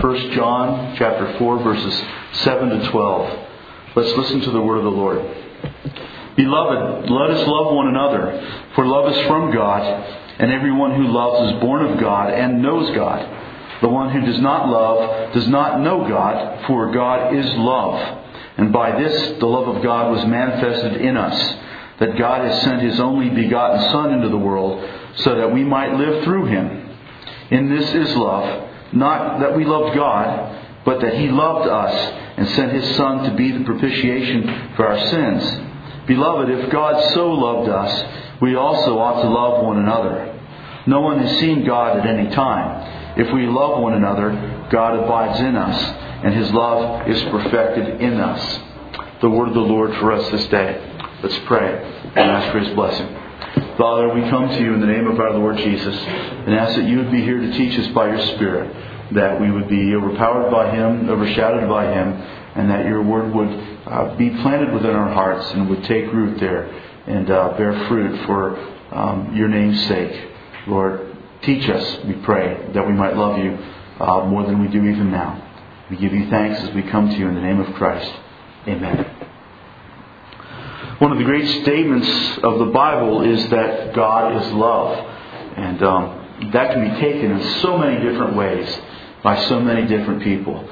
1 John chapter 4, verses 7 to 12. Let's listen to the word of the Lord. Beloved, let us love one another, for love is from God, and everyone who loves is born of God and knows God. The one who does not love does not know God, for God is love. And by this the love of God was manifested in us, that God has sent His only begotten Son into the world, so that we might live through Him. In this is love, not that we loved God, but that He loved us and sent His Son to be the propitiation for our sins. Beloved, if God so loved us, we also ought to love one another. No one has seen God at any time. If we love one another, God abides in us, and His love is perfected in us. The word of the Lord for us this day. Let's pray and ask for His blessing. Father, we come to You in the name of our Lord Jesus and ask that You would be here to teach us by Your Spirit, that we would be overpowered by Him, overshadowed by Him, and that Your Word would be planted within our hearts and would take root there and bear fruit for Your name's sake. Lord, teach us, we pray, that we might love You more than we do even now. We give You thanks as we come to You in the name of Christ. Amen. One of the great statements of the Bible is that God is love. And that can be taken in so many different ways by so many different people.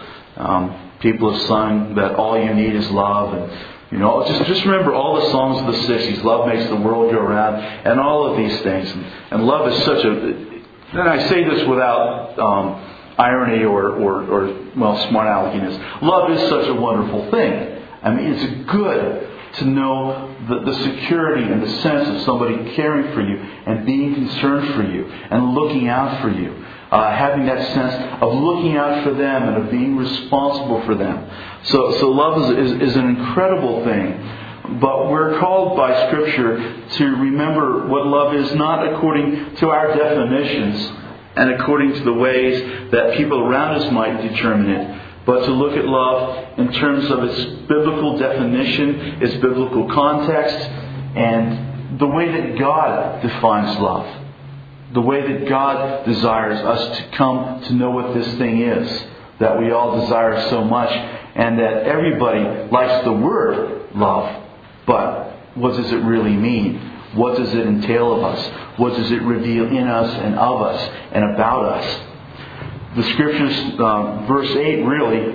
People have sung that all you need is love. And, just remember all the songs of the 60s. Love makes the world go round. And all of these things. And love is such a... And I say this without irony or smart aleckiness. Love is such a wonderful thing. I mean, it's good to know the security and the sense of somebody caring for you and being concerned for you and looking out for you. Having that sense of looking out for them and of being responsible for them. So love is an incredible thing. But we're called by Scripture to remember what love is, not according to our definitions and according to the ways that people around us might determine it, but to look at love in terms of its biblical definition, its biblical context, and the way that God defines love. The way that God desires us to come to know what this thing is that we all desire so much, and that everybody likes the word love. But what does it really mean? What does it entail of us? What does it reveal in us and of us and about us? The Scriptures, verse 8 really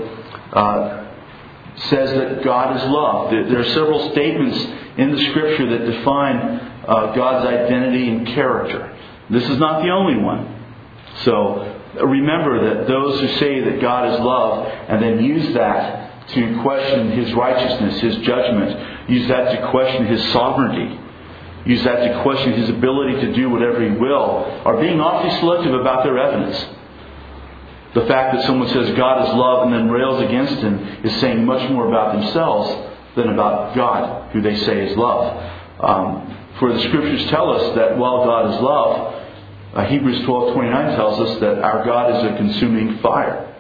says that God is love. There are several statements in the Scripture that define God's identity and character. This is not the only one. So remember that those who say that God is love and then use that to question His righteousness, His judgment, use that to question His sovereignty, use that to question His ability to do whatever He will, are being awfully selective about their evidence. The fact that someone says God is love and then rails against Him is saying much more about themselves than about God, who they say is love. For the Scriptures tell us that while God is love, Hebrews 12:29 tells us that our God is a consuming fire.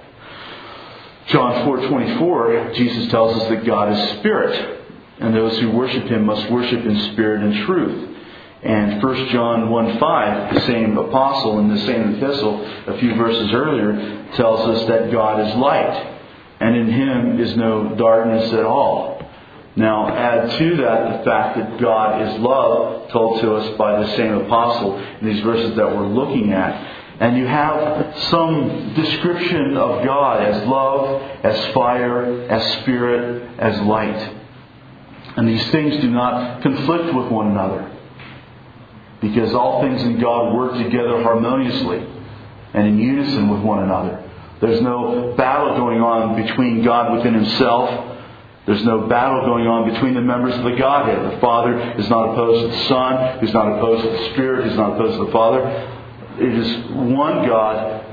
John 4:24, Jesus tells us that God is Spirit, and those who worship Him must worship in spirit and truth. And 1 John 1:5, the same apostle in the same epistle, a few verses earlier, tells us that God is light, and in Him is no darkness at all. Now add to that the fact that God is love, told to us by the same apostle in these verses that we're looking at. And you have some description of God as love, as fire, as spirit, as light. And these things do not conflict with one another, because all things in God work together harmoniously and in unison with one another. There's no battle going on between God within Himself. There's no battle going on between the members of the Godhead. The Father is not opposed to the Son, who's not opposed to the Spirit, who's not opposed to the Father. It is one God,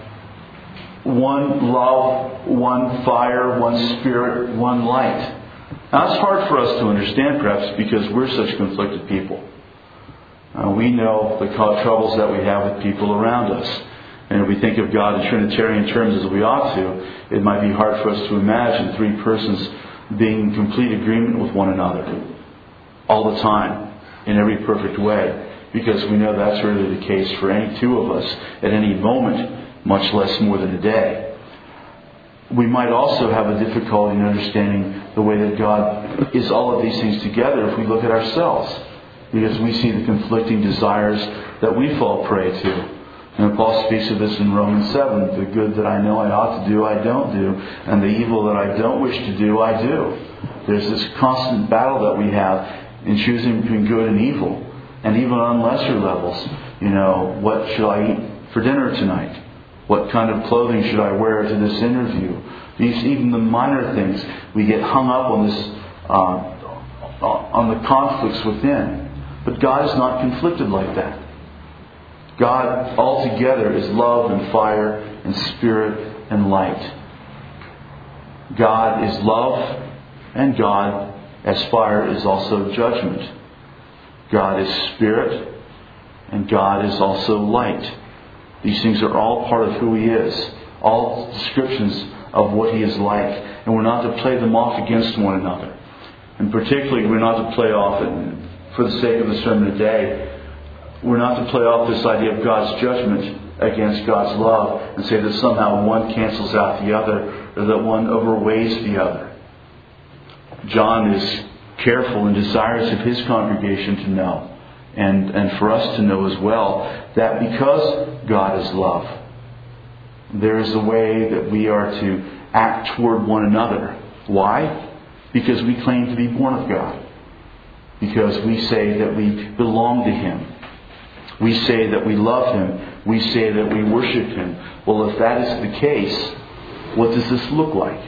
one love, one fire, one Spirit, one light. Now it's hard for us to understand, perhaps, because we're such conflicted people. We know the troubles that we have with people around us. And if we think of God in Trinitarian terms as we ought to, it might be hard for us to imagine three persons being in complete agreement with one another all the time, in every perfect way, because we know that's really the case for any two of us at any moment, much less more than a day. we might also have a difficulty in understanding the way that God is all of these things together if we look at ourselves, because we see the conflicting desires that we fall prey to. And Paul speaks of this in Romans 7. The good that I know I ought to do, I don't do. And the evil that I don't wish to do, I do. There's this constant battle that we have in choosing between good and evil. And even on lesser levels, what should I eat for dinner tonight? What kind of clothing should I wear to this interview? Even the minor things, we get hung up on this, on the conflicts within. But God is not conflicted like that. God altogether is love and fire and spirit and light. God is love, and God, as fire, is also judgment. God is spirit, and God is also light. These things are all part of who He is, all descriptions of what He is like, and we're not to play them off against one another. And particularly, we're not to play off, for the sake of the sermon today, we're not to play off this idea of God's judgment against God's love and say that somehow one cancels out the other, or that one overweighs the other. John is careful and desirous of his congregation to know, and for us to know as well, that because God is love, there is a way that we are to act toward one another. Why? Because we claim to be born of God. Because we say that we belong to Him. We say that we love Him. We say that we worship Him. Well, if that is the case, what does this look like?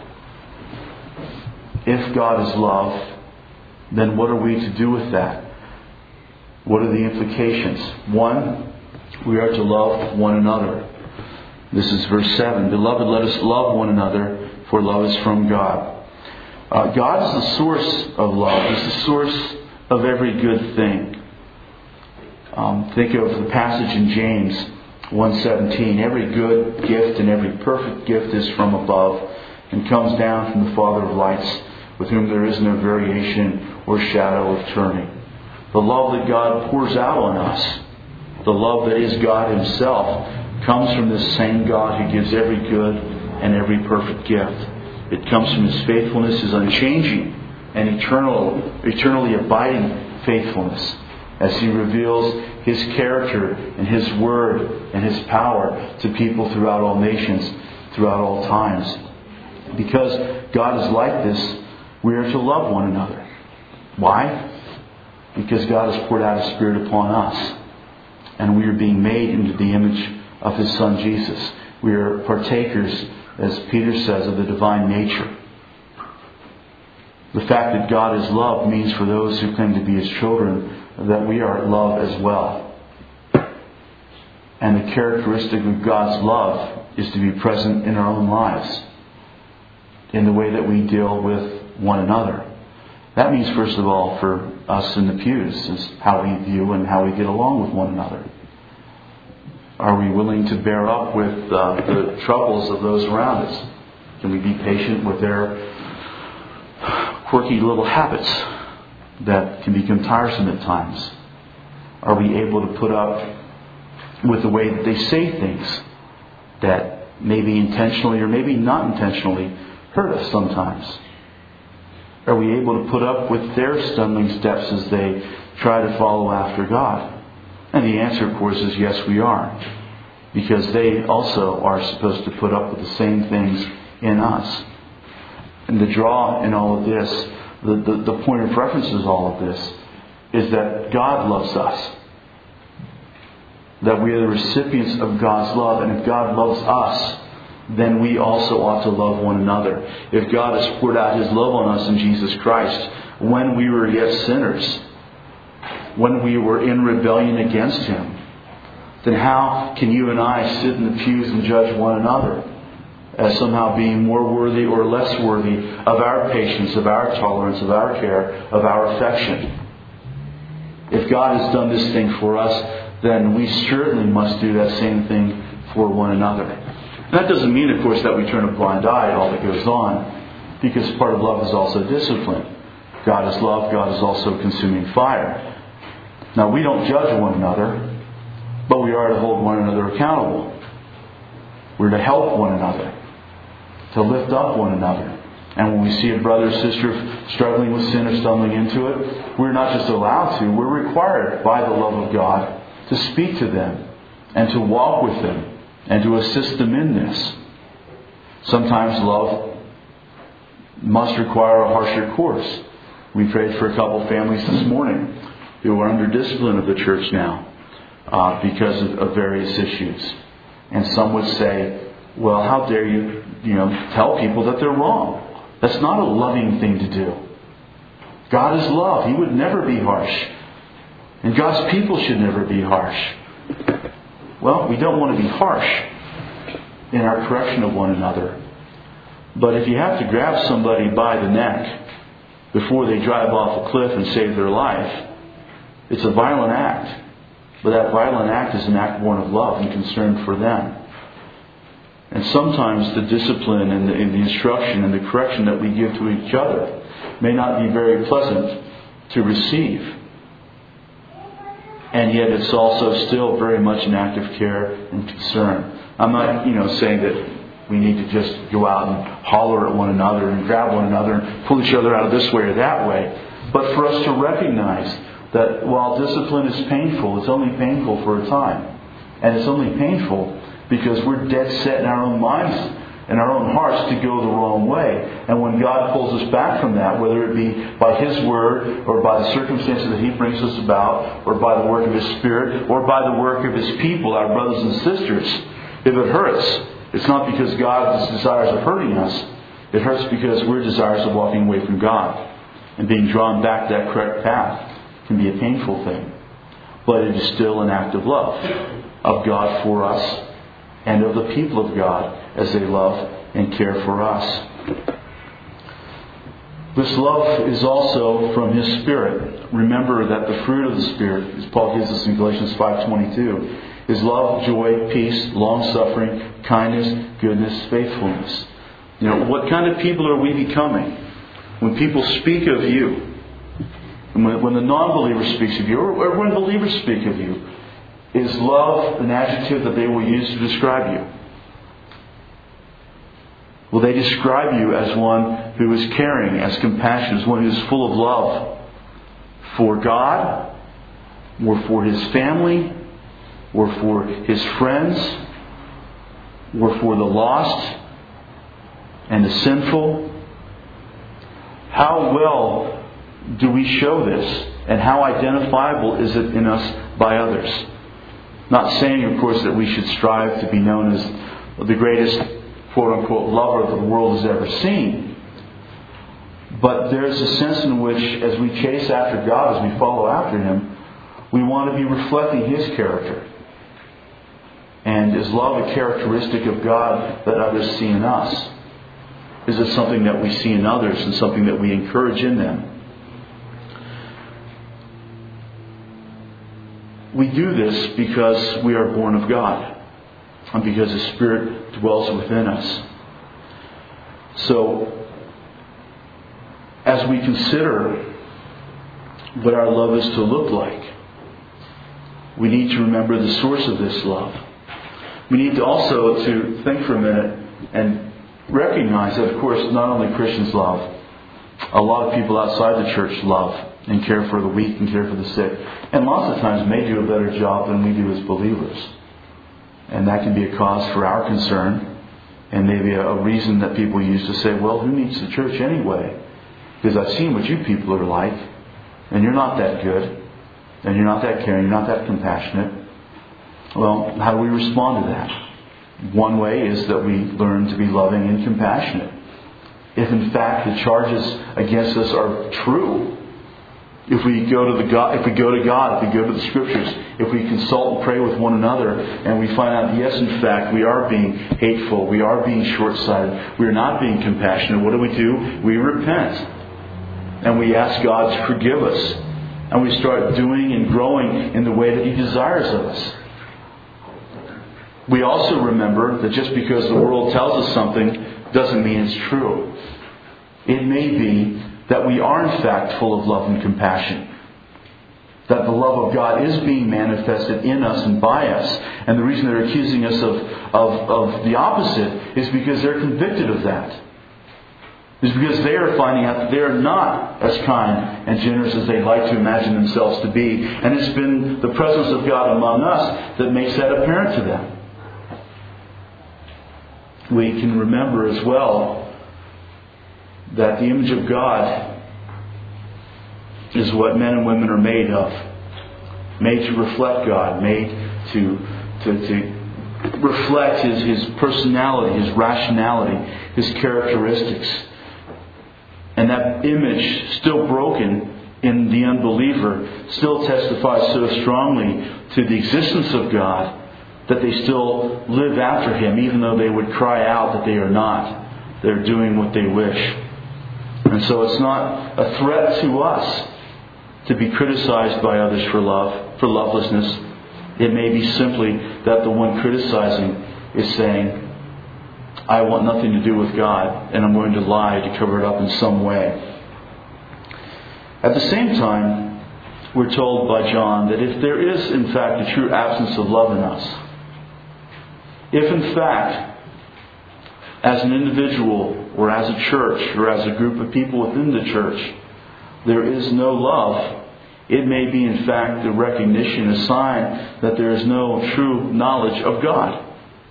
If God is love, then what are we to do with that? What are the implications? One, we are to love one another. This is verse 7. Beloved, let us love one another, for love is from God. God is the source of love. He's the source of every good thing. Think of the passage in James 1:17. Every good gift and every perfect gift is from above and comes down from the Father of lights, with whom there is no variation or shadow of turning. The love that God pours out on us, the love that is God Himself, comes from this same God who gives every good and every perfect gift. It comes from His faithfulness, His unchanging and eternally abiding faithfulness, as He reveals His character and His Word and His power to people throughout all nations, throughout all times. Because God is like this, we are to love one another. Why? Because God has poured out His Spirit upon us, and we are being made into the image of His Son Jesus. We are partakers, as Peter says, of the divine nature. The fact that God is love means for those who claim to be His children that we are love as well. And the characteristic of God's love is to be present in our own lives, in the way that we deal with one another. That means, first of all, for us in the pews, is how we view and how we get along with one another. Are we willing to bear up with the troubles of those around us? Can we be patient with their quirky little habits that can become tiresome at times? Are we able to put up with the way that they say things that maybe intentionally or maybe not intentionally hurt us sometimes? Are we able to put up with their stumbling steps as they try to follow after God? And the answer, of course, is yes, we are. Because they also are supposed to put up with the same things in us. And the draw in all of this, the point of reference in all of this, is that God loves us. That we are the recipients of God's love. And if God loves us, then we also ought to love one another. If God has poured out His love on us in Jesus Christ, when we were yet sinners, when we were in rebellion against Him, then how can you and I sit in the pews and judge one another as somehow being more worthy or less worthy of our patience, of our tolerance, of our care, of our affection? If God has done this thing for us, then we certainly must do that same thing for one another. And that doesn't mean, of course, that we turn a blind eye at all that goes on, because part of love is also discipline. God is love, God is also consuming fire. Now, we don't judge one another, but we are to hold one another accountable. We're to help one another. to lift up one another. And when we see a brother or sister struggling with sin or stumbling into it, we're not just allowed to, we're required by the love of God to speak to them and to walk with them and to assist them in this. Sometimes love must require a harsher course. We prayed for a couple families this morning who are under discipline of the church now because of various issues. And some would say, well, how dare you, tell people that they're wrong? That's not a loving thing to do. God is love. He would never be harsh. And God's people should never be harsh. Well, we don't want to be harsh in our correction of one another. But if you have to grab somebody by the neck before they drive off a cliff and save their life, it's a violent act. But that violent act is an act born of love and concern for them. And sometimes the discipline and the instruction and the correction that we give to each other may not be very pleasant to receive. And yet it's also still very much an act of care and concern. I'm not, saying that we need to just go out and holler at one another and grab one another and pull each other out of this way or that way. But for us to recognize that while discipline is painful, it's only painful for a time. And it's only painful because we're dead set in our own minds and our own hearts to go the wrong way. And when God pulls us back from that, whether it be by His Word or by the circumstances that He brings us about or by the work of His Spirit or by the work of His people, our brothers and sisters, if it hurts, it's not because God is desirous of hurting us. It hurts because we're desirous of walking away from God. And being drawn back to that correct path can be a painful thing. But it is still an act of love of God for us and of the people of God as they love and care for us. This love is also from His Spirit. Remember that the fruit of the Spirit, as Paul gives us in Galatians 5:22, is love, joy, peace, long-suffering, kindness, goodness, faithfulness. What kind of people are we becoming? When people speak of you, and when the non-believer speaks of you, or when believers speak of you, is love an adjective that they will use to describe you? Will they describe you as one who is caring, as compassionate, as one who is full of love for God, or for His family, or for His friends, or for the lost and the sinful? How well do we show this? And how identifiable is it in us by others? Not saying, of course, that we should strive to be known as the greatest, quote-unquote, lover that the world has ever seen. But there's a sense in which, as we chase after God, as we follow after Him, we want to be reflecting His character. And is love a characteristic of God that others see in us? Is it something that we see in others and something that we encourage in them? We do this because we are born of God and because the Spirit dwells within us. So, as we consider what our love is to look like, we need to remember the source of this love. We need to also to think for a minute and recognize that, of course, not only Christians love, a lot of people outside the church love and care for the weak and care for the sick. And lots of times may do a better job than we do as believers. And that can be a cause for our concern and maybe a reason that people use to say, well, who needs the church anyway? Because I've seen what you people are like, and you're not that good, and you're not that caring, you're not that compassionate. Well, how do we respond to that? One way is that we learn to be loving and compassionate. If in fact the charges against us are true, if we go to God, if we go to the Scriptures, if we consult and pray with one another, and we find out, yes, in fact, we are being hateful, we are being short-sighted, we are not being compassionate, what do? We repent. And we ask God to forgive us. And we start doing and growing in the way that He desires of us. We also remember that just because the world tells us something doesn't mean it's true. It may be that we are in fact full of love and compassion. that the love of God is being manifested in us and by us. And the reason they're accusing us of the opposite is because they're convicted of that. It's because they are finding out that they are not as kind and generous as they'd like to imagine themselves to be. And it's been the presence of God among us that makes that apparent to them. We can remember as well that the image of God is what men and women are made of. Made to reflect God. Made to reflect His personality, His rationality, His characteristics. And that image, still broken in the unbeliever, still testifies so strongly to the existence of God that they still live after Him, even though they would cry out that they are not. They're doing what they wish. And so it's not a threat to us to be criticized by others for lovelessness. It may be simply that the one criticizing is saying, I want nothing to do with God, and I'm going to lie to cover it up in some way. At the same time, we're told by John that if there is in fact a true absence of love in us, if in fact, as an individual or as a church or as a group of people within the church, there is no love, it may be in fact a recognition, a sign that there is no true knowledge of God.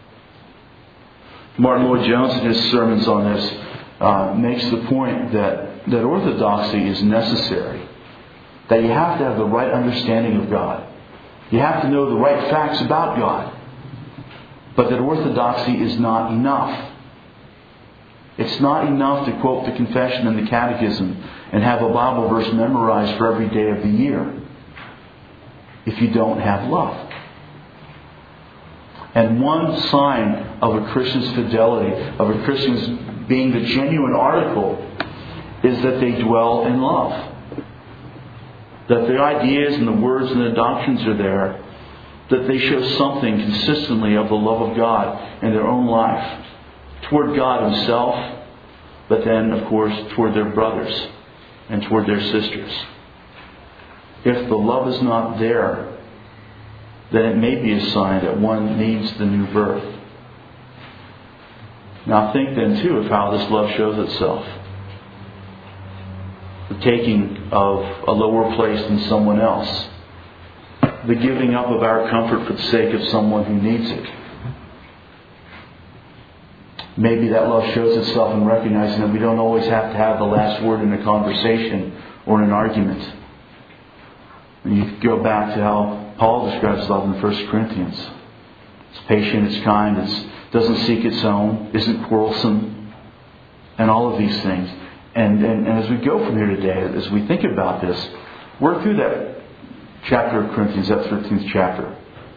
Martin Lloyd-Jones in his sermons on this makes the point that orthodoxy is necessary. That you have to have the right understanding of God. You have to know the right facts about God. But that orthodoxy is not enough. It's not enough to quote the confession and the catechism and have a Bible verse memorized for every day of the year if you don't have love. And one sign of a Christian's fidelity, of a Christian's being the genuine article, is that they dwell in love. That the ideas and the words and the doctrines are there, that they show something consistently of the love of God in their own life, toward God Himself, but then, of course, toward their brothers and toward their sisters. If the love is not there, then it may be a sign that one needs the new birth. Now think then too of how this love shows itself. The taking of a lower place than someone else. The giving up of our comfort for the sake of someone who needs it. Maybe that love shows itself in recognizing that we don't always have to have the last word in a conversation or in an argument. And you go back to how Paul describes love in 1 Corinthians. It's patient, it's kind, it doesn't seek its own, isn't quarrelsome, and all of these things. And as we go from here today, as we think about this, work through that chapter of Corinthians, that 13th chapter,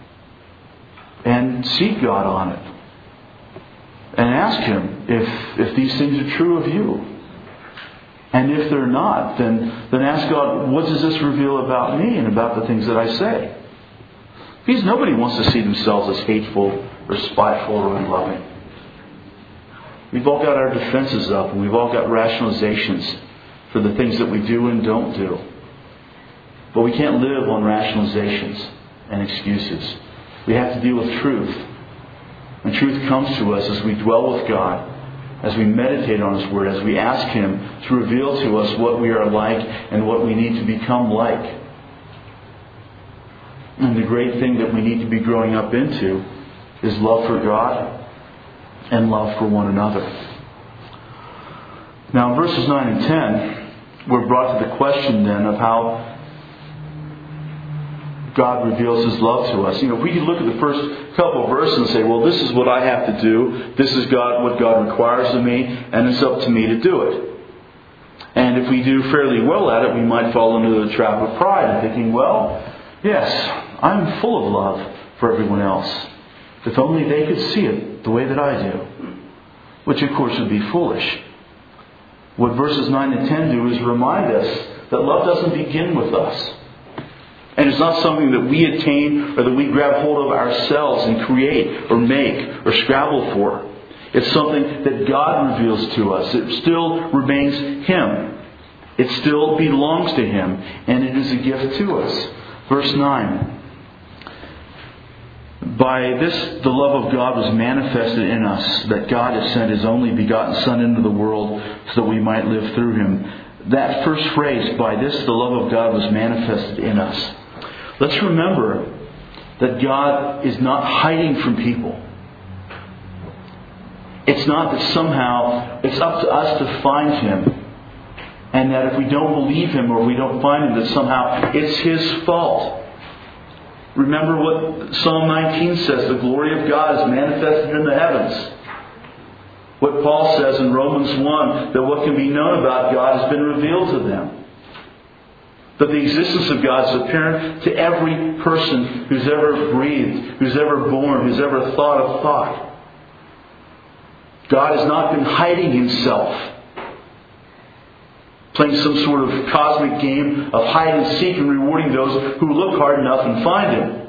and seek God on it. And ask Him if these things are true of you. And if they're not, then ask God, what does this reveal about me and about the things that I say? Because nobody wants to see themselves as hateful or spiteful or unloving. We've all got our defenses up, and we've all got rationalizations for the things that we do and don't do. But we can't live on rationalizations and excuses. We have to deal with truth. And truth comes to us as we dwell with God, as we meditate on His Word, as we ask Him to reveal to us what we are like and what we need to become like. And the great thing that we need to be growing up into is love for God and love for one another. Now in verses 9 and 10, we're brought to the question then of how God reveals His love to us. If we could look at the first couple of verses and say, well, this is what I have to do. This is what God requires of me, and it's up to me to do it. And if we do fairly well at it, we might fall into the trap of pride and thinking, well, yes, I'm full of love for everyone else. If only they could see it the way that I do. Which, of course, would be foolish. What verses 9 and 10 do is remind us that love doesn't begin with us. And it's not something that we attain or that we grab hold of ourselves and create or make or scrabble for. It's something that God reveals to us. It still remains Him. It still belongs to Him. And it is a gift to us. Verse 9. By this the love of God was manifested in us, that God has sent His only begotten Son into the world so that we might live through Him. That first phrase, by this the love of God was manifested in us. Let's remember that God is not hiding from people. It's not that somehow it's up to us to find Him, and that if we don't believe Him or we don't find Him, that somehow it's His fault. Remember what Psalm 19 says, the glory of God is manifested in the heavens. What Paul says in Romans 1, that what can be known about God has been revealed to them. That the existence of God is apparent to every person who's ever breathed, who's ever born, who's ever thought a thought. God has not been hiding Himself, playing some sort of cosmic game of hide and seek and rewarding those who look hard enough and find Him.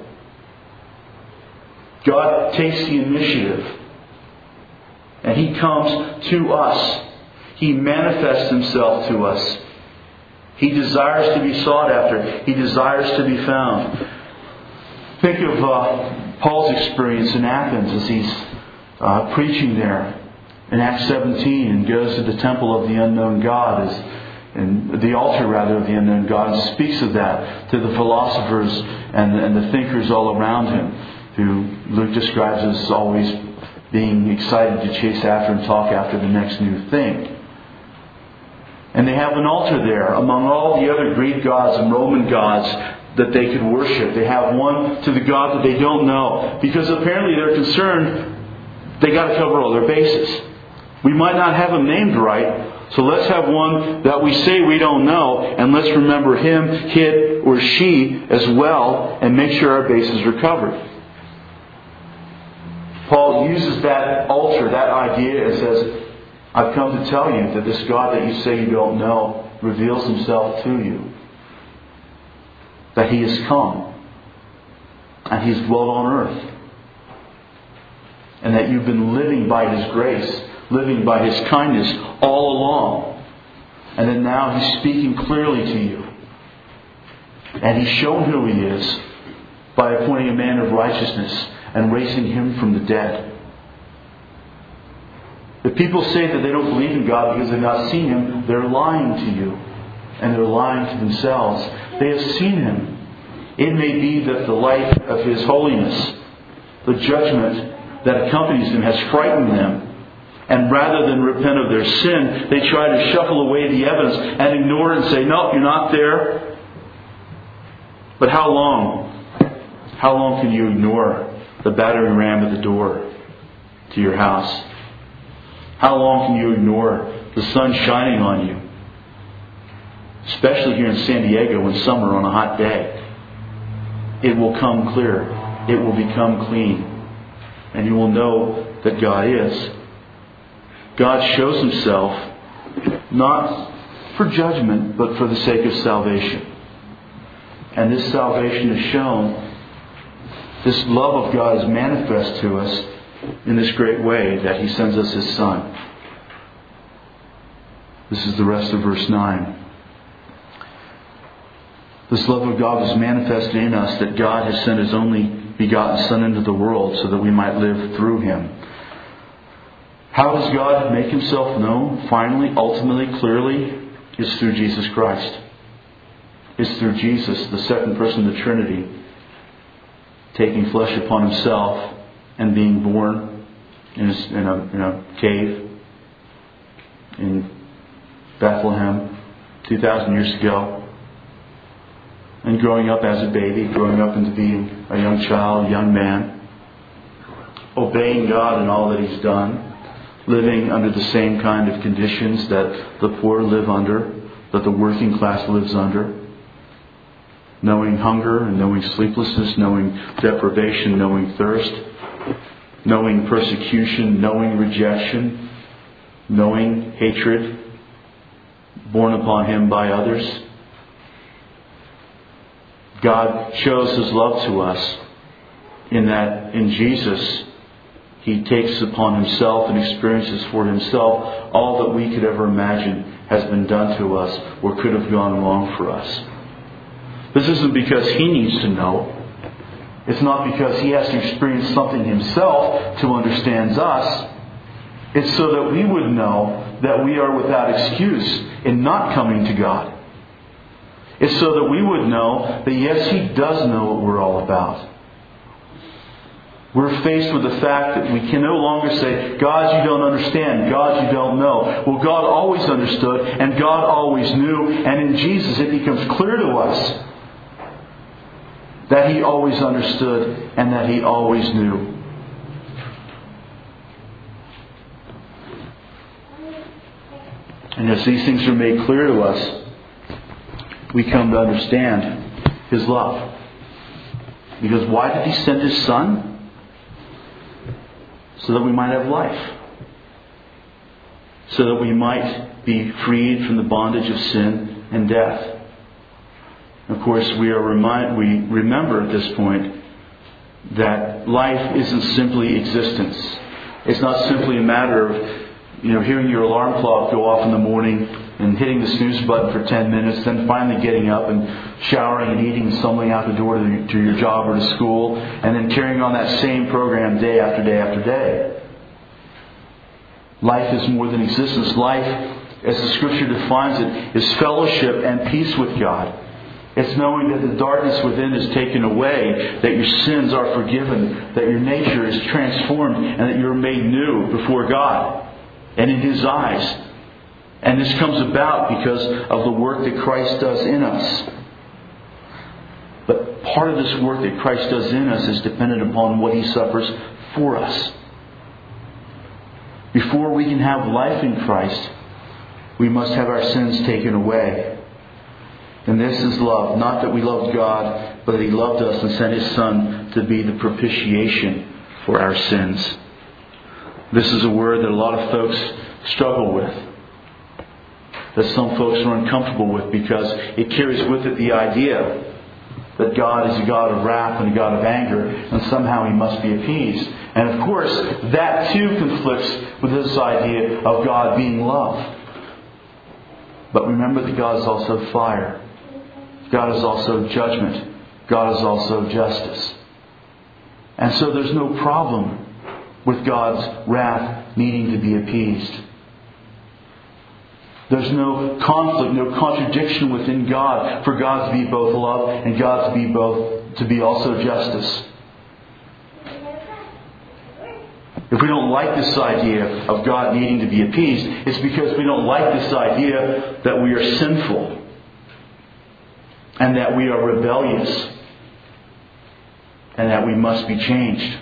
God takes the initiative. And He comes to us. He manifests Himself to us. He desires to be sought after. He desires to be found. Think of Paul's experience in Athens as he's preaching there in Acts 17 and goes to the temple of the unknown God, and the altar rather of the unknown God, and speaks of that to the philosophers and the thinkers all around him, who Luke describes as always being excited to chase after and talk after the next new thing. And they have an altar there among all the other Greek gods and Roman gods that they could worship. They have one to the God that they don't know, because apparently they're concerned they got to cover all their bases. We might not have Him named right, so let's have one that we say we don't know, and let's remember him, it, or she as well, and make sure our bases are covered. Paul uses that altar, that idea, and says, I've come to tell you that this God that you say you don't know reveals Himself to you. That He has come. And He's dwelt on earth. And that you've been living by His grace, living by His kindness all along. And that now He's speaking clearly to you. And He's shown who He is by appointing a man of righteousness and raising Him from the dead. If people say that they don't believe in God because they've not seen Him, they're lying to you. And they're lying to themselves. They have seen Him. It may be that the light of His holiness, the judgment that accompanies Him, has frightened them. And rather than repent of their sin, they try to shuffle away the evidence and ignore it and say, nope, you're not there. But how long? How long can you ignore the battering ram at the door to your house? How long can you ignore the sun shining on you? Especially here in San Diego in summer on a hot day. It will come clear. It will become clean. And you will know that God is. God shows Himself not for judgment, but for the sake of salvation. And this salvation is shown, this love of God is manifest to us in this great way that He sends us His Son. This is the rest of verse 9. This love of God was manifested in us, that God has sent His only begotten Son into the world so that we might live through Him. How does God make Himself known? Finally, ultimately, clearly, is through Jesus Christ. It's through Jesus, the second person of the Trinity, taking flesh upon Himself and being born in a cave in Bethlehem 2,000 years ago. And growing up as a baby, growing up into being a young child, young man, obeying God in all that He's done, living under the same kind of conditions that the poor live under, that the working class lives under, knowing hunger and knowing sleeplessness, knowing deprivation, knowing thirst, knowing persecution, knowing rejection, knowing hatred borne upon Him by others. God shows His love to us in that in Jesus He takes upon Himself and experiences for Himself all that we could ever imagine has been done to us or could have gone wrong for us. This isn't because He needs to know. It's not because He has to experience something Himself to understand us. It's so that we would know that we are without excuse in not coming to God. It's so that we would know that yes, He does know what we're all about. We're faced with the fact that we can no longer say, God, you don't understand. God, you don't know. Well, God always understood and God always knew. And in Jesus it becomes clear to us that He always understood and that He always knew. And as these things are made clear to us, we come to understand His love. Because why did He send His Son? So that we might have life. So that we might be freed from the bondage of sin and death. Of course, we remember at this point that life isn't simply existence. It's not simply a matter of hearing your alarm clock go off in the morning and hitting the snooze button for 10 minutes, then finally getting up and showering and eating and stumbling out the door to your job or to school, and then carrying on that same program day after day after day. Life is more than existence. Life, as the Scripture defines it, is fellowship and peace with God. It's knowing that the darkness within is taken away, that your sins are forgiven, that your nature is transformed, and that you're made new before God and in His eyes. And this comes about because of the work that Christ does in us. But part of this work that Christ does in us is dependent upon what He suffers for us. Before we can have life in Christ, we must have our sins taken away. And this is love. Not that we loved God, but that He loved us and sent His Son to be the propitiation for our sins. This is a word that a lot of folks struggle with. That some folks are uncomfortable with because it carries with it the idea that God is a God of wrath and a God of anger, and somehow He must be appeased. And of course, that too conflicts with this idea of God being love. But remember that God is also fire. God is also judgment. God is also justice. And so there's no problem with God's wrath needing to be appeased. There's no conflict, no contradiction within God for God to be both love and God to be also justice. If we don't like this idea of God needing to be appeased, it's because we don't like this idea that we are sinful and that we are rebellious and that we must be changed.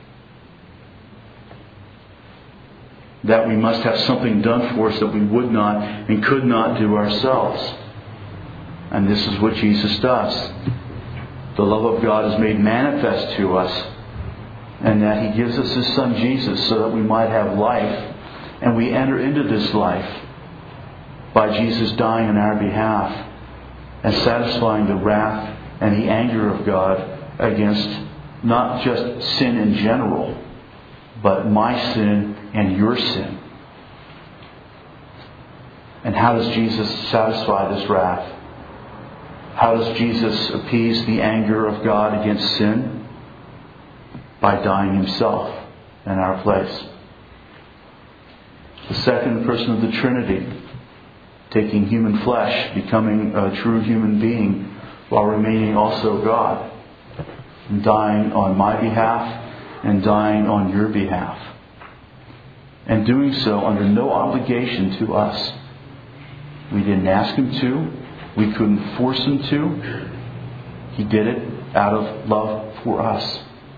That we must have something done for us that we would not and could not do ourselves. And this is what Jesus does. The love of God is made manifest to us, and that He gives us His Son Jesus so that we might have life. And we enter into this life by Jesus dying on our behalf and satisfying the wrath and the anger of God against not just sin in general, but my sin and your sin. And how does Jesus satisfy this wrath? How does Jesus appease the anger of God against sin? By dying Himself in our place. The second person of the Trinity, taking human flesh, becoming a true human being, while remaining also God, and dying on my behalf and dying on your behalf. And doing so under no obligation to us. We didn't ask Him to. We couldn't force Him to. He did it out of love for us.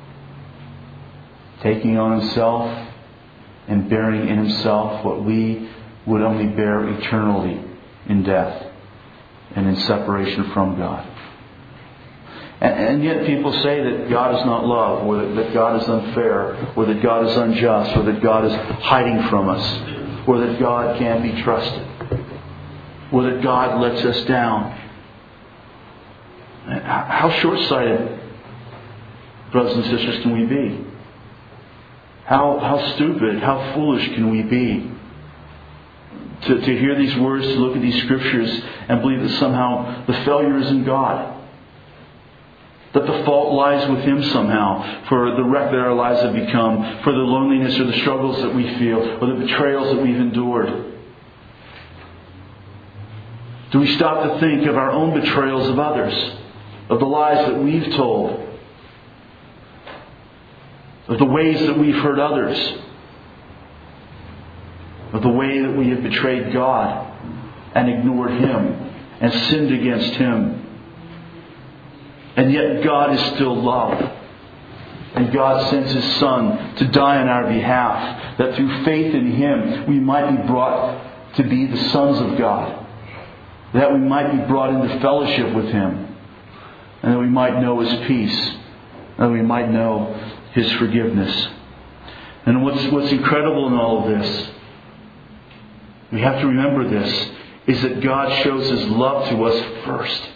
Taking on Himself and bearing in Himself what we would only bear eternally in death and in separation from God. And yet people say that God is not love, or that God is unfair, or that God is unjust, or that God is hiding from us, or that God can't be trusted, or that God lets us down. How short-sighted, brothers and sisters, can we be? How stupid, how foolish can we be to hear these words, to look at these Scriptures and believe that somehow the failure is in God, that the fault lies with Him somehow for the wreck that our lives have become, for the loneliness or the struggles that we feel, or the betrayals that we've endured? Do we stop to think of our own betrayals of others, of the lies that we've told, of the ways that we've hurt others, of the way that we have betrayed God and ignored Him and sinned against Him? And yet God is still love. And God sends His Son to die on our behalf, that through faith in Him we might be brought to be the sons of God, that we might be brought into fellowship with Him, and that we might know His peace, and that we might know His forgiveness. And what's incredible in all of this, we have to remember this, is that God shows His love to us first.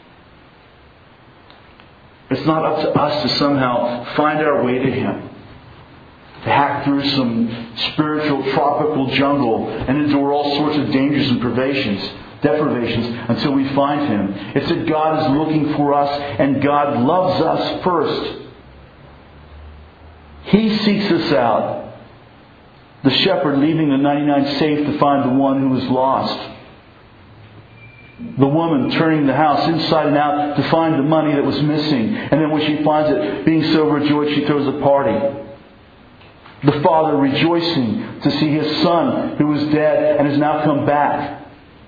It's not up to us to somehow find our way to Him, to hack through some spiritual tropical jungle and endure all sorts of dangers and deprivations until we find Him. It's that God is looking for us, and God loves us first. He seeks us out. The shepherd leaving the 99 safe to find the one who was lost. The woman turning the house inside and out to find the money that was missing. And then when she finds it, being so overjoyed, she throws a party. The father rejoicing to see his son who was dead and has now come back.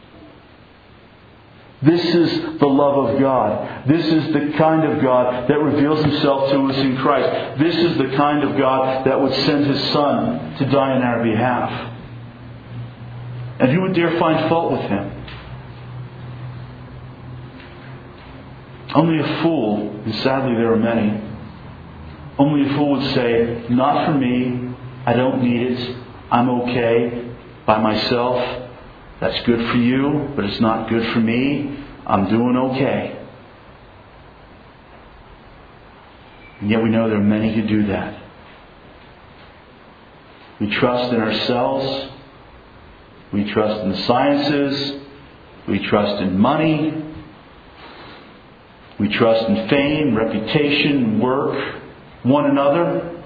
This is the love of God. This is the kind of God that reveals Himself to us in Christ. This is the kind of God that would send His Son to die on our behalf. And who would dare find fault with Him? Only a fool, and sadly there are many, only a fool would say, not for me, I don't need it, I'm okay by myself. That's good for you, but it's not good for me. I'm doing okay. And yet we know there are many who do that. We trust in ourselves. We trust in the sciences. We trust in money. We trust in fame, reputation, work, one another.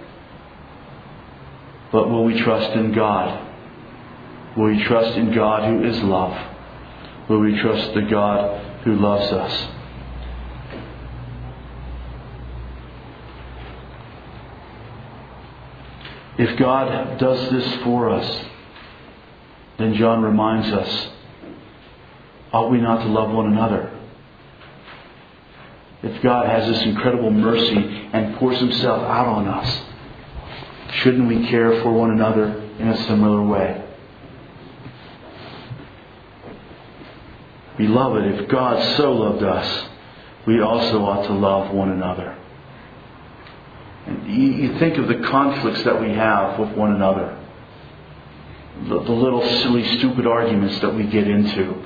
But will we trust in God? Will we trust in God who is love? Will we trust the God who loves us? If God does this for us, then John reminds us, ought we not to love one another? If God has this incredible mercy and pours Himself out on us, shouldn't we care for one another in a similar way? Beloved, if God so loved us, we also ought to love one another. And you think of the conflicts that we have with one another. The little silly, stupid arguments that we get into.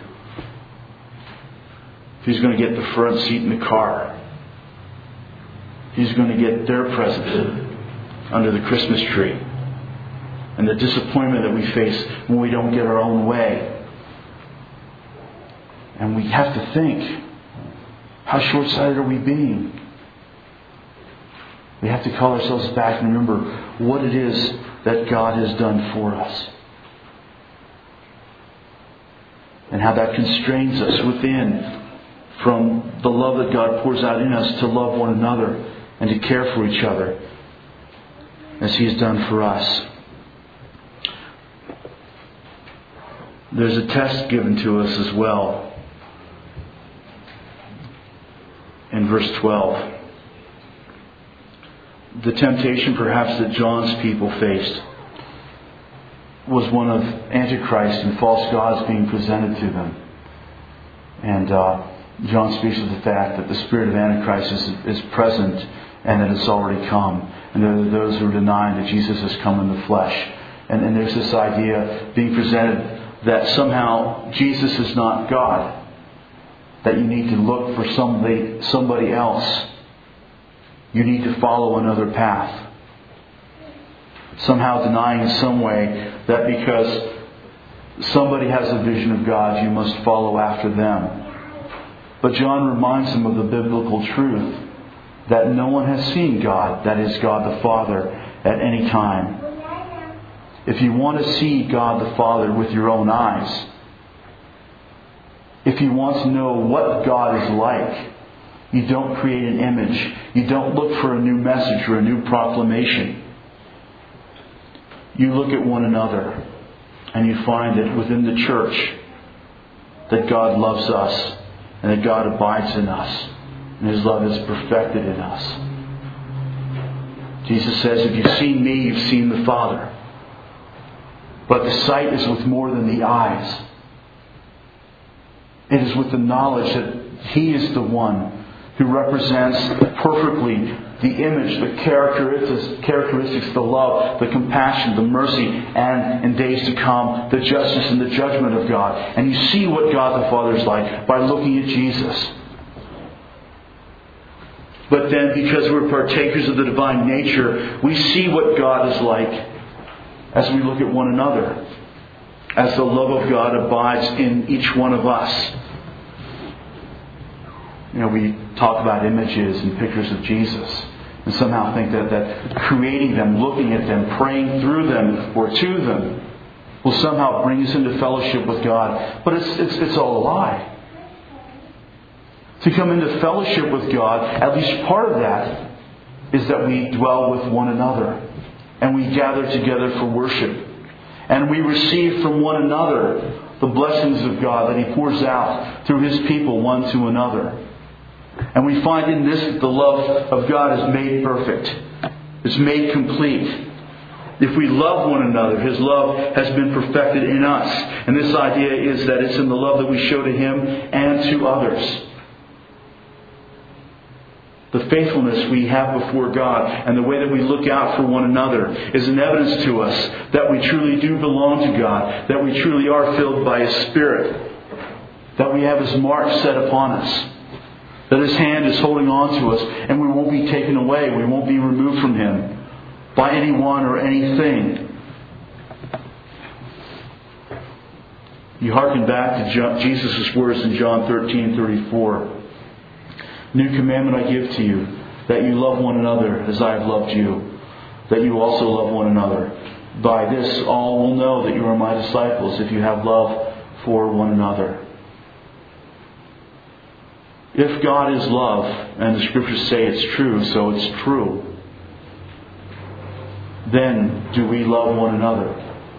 Who's going to get the front seat in the car? Who's going to get their present under the Christmas tree? And the disappointment that we face when we don't get our own way. And we have to think, how short-sighted are we being? We have to call ourselves back and remember what it is that God has done for us. And how that constrains us within from the love that God pours out in us to love one another and to care for each other as He has done for us. There's a test given to us as well. In verse 12. The temptation perhaps that John's people faced was one of Antichrist and false gods being presented to them. And John speaks of the fact that the spirit of Antichrist is present and that it's already come. And there are those who are denying that Jesus has come in the flesh. And there's this idea being presented that somehow Jesus is not God. That you need to look for somebody else. You need to follow another path. Somehow denying in some way that because somebody has a vision of God, you must follow after them. But John reminds them of the biblical truth that no one has seen God, that is God the Father, at any time. If you want to see God the Father with your own eyes, if you want to know what God is like, you don't create an image. You don't look for a new message or a new proclamation. You look at one another and you find that within the church that God loves us and that God abides in us and His love is perfected in us. Jesus says, if you've seen me, you've seen the Father. But the sight is with more than the eyes. It is with the knowledge that He is the one who represents perfectly the image, the characteristics, the love, the compassion, the mercy, and in days to come, the justice and the judgment of God. And you see what God the Father is like by looking at Jesus. But then, because we're partakers of the divine nature, we see what God is like as we look at one another, as the love of God abides in each one of us. We talk about images and pictures of Jesus and somehow think that creating them, looking at them, praying through them or to them will somehow bring us into fellowship with God. But it's all a lie. To come into fellowship with God, at least part of that is that we dwell with one another and we gather together for worship. And we receive from one another the blessings of God that He pours out through His people one to another. And we find in this that the love of God is made perfect. It's made complete. If we love one another, His love has been perfected in us. And this idea is that it's in the love that we show to Him and to others. The faithfulness we have before God and the way that we look out for one another is an evidence to us that we truly do belong to God, that we truly are filled by His Spirit, that we have His mark set upon us, that His hand is holding on to us and we won't be taken away, we won't be removed from Him by anyone or anything. You hearken back to Jesus' words in John 13:34. New commandment I give to you, that you love one another as I have loved you, that you also love one another. By this all will know that you are my disciples, if you have love for one another. If God is love, and the Scriptures say it's true, so it's true, then do we love one another?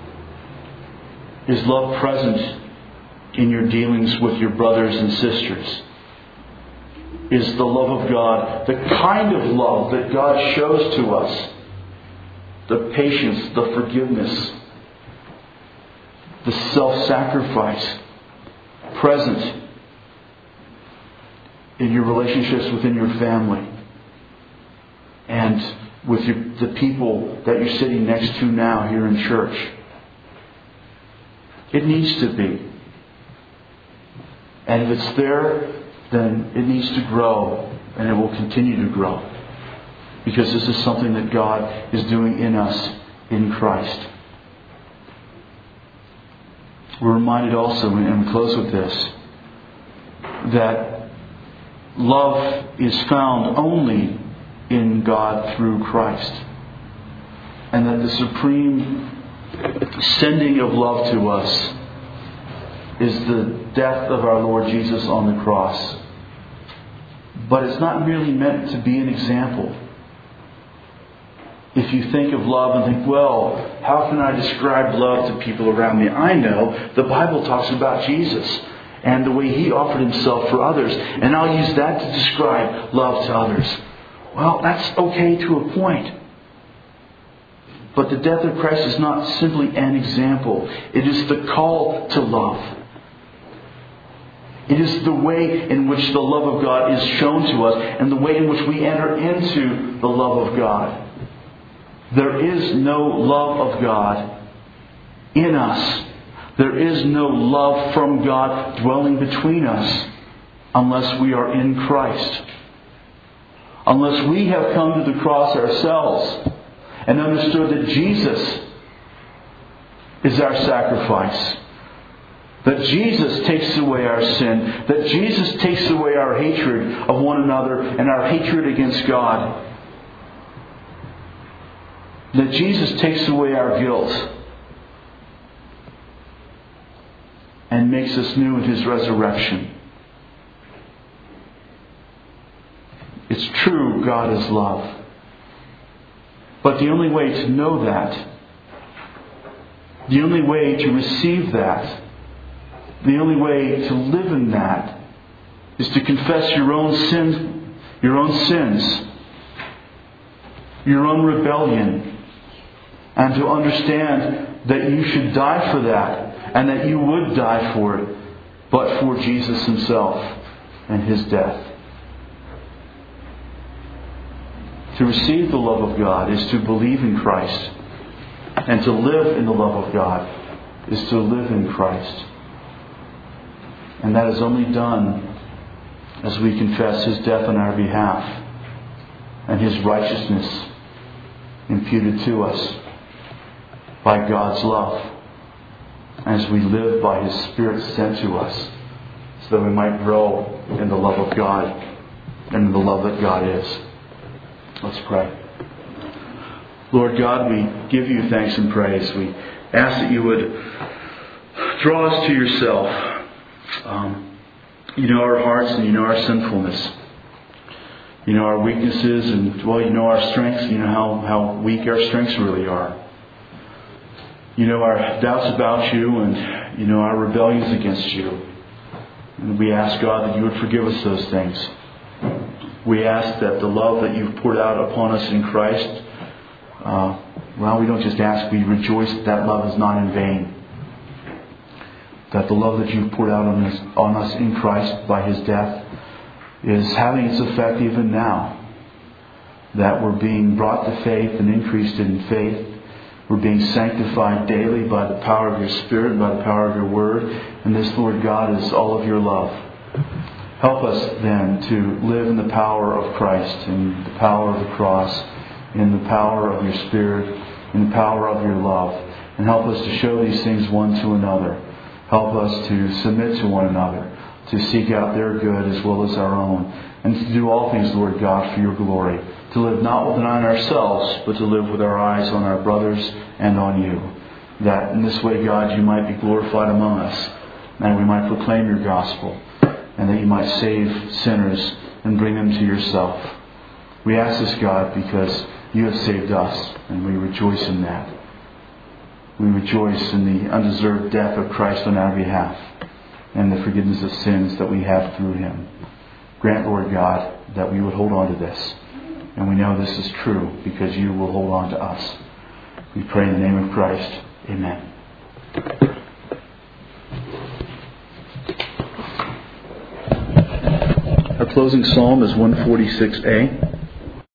Is love present in your dealings with your brothers and sisters? Is the love of God the kind of love that God shows to us? The patience, the forgiveness, the self-sacrifice present in your relationships within your family and with the people that you're sitting next to now here in church. It needs to be. And if it's there, then it needs to grow, and it will continue to grow. Because this is something that God is doing in us in Christ. We're reminded also, and we close with this, that love is found only in God through Christ. And that the supreme sending of love to us is the death of our Lord Jesus on the cross. But it's not merely meant to be an example. If you think of love and think, well, how can I describe love to people around me? I know the Bible talks about Jesus and the way He offered Himself for others. And I'll use that to describe love to others. Well, that's okay to a point. But the death of Christ is not simply an example. It is the call to love. It is the way in which the love of God is shown to us and the way in which we enter into the love of God. There is no love of God in us. There is no love from God dwelling between us unless we are in Christ. Unless we have come to the cross ourselves and understood that Jesus is our sacrifice. That Jesus takes away our sin. That Jesus takes away our hatred of one another and our hatred against God. That Jesus takes away our guilt and makes us new in His resurrection. It's true, God is love. But the only way to know that, the only way to receive that, the only way to live in that is to confess your own sins, your own rebellion, and to understand that you should die for that, and that you would die for it, but for Jesus Himself and His death. To receive the love of God is to believe in Christ, and to live in the love of God is to live in Christ. And that is only done as we confess His death on our behalf and His righteousness imputed to us by God's love, as we live by His Spirit sent to us, so that we might grow in the love of God and in the love that God is. Let's pray. Lord God, we give You thanks and praise. We ask that You would draw us to Yourself. You know our hearts and You know our sinfulness. You know our weaknesses and, You know our strengths. You know how weak our strengths really are. You know our doubts about You and You know our rebellions against You. And we ask, God, that You would forgive us those things. We ask that the love that You've poured out upon us in Christ, we don't just ask, we rejoice that love is not in vain. That the love that You've poured out on us in Christ by His death is having its effect even now. That we're being brought to faith and increased in faith. We're being sanctified daily by the power of Your Spirit and by the power of Your Word. And this, Lord God, is all of Your love. Help us then to live in the power of Christ, in the power of the cross, in the power of Your Spirit, in the power of Your love. And help us to show these things one to another. Help us to submit to one another, to seek out their good as well as our own, and to do all things, Lord God, for Your glory. To live not within ourselves, but to live with our eyes on our brothers and on You. That in this way, God, You might be glorified among us, and we might proclaim Your gospel, and that You might save sinners and bring them to Yourself. We ask this, God, because You have saved us, and we rejoice in that. We rejoice in the undeserved death of Christ on our behalf and the forgiveness of sins that we have through Him. Grant, Lord God, that we would hold on to this. And we know this is true because You will hold on to us. We pray in the name of Christ. Amen. Our closing psalm is 146a.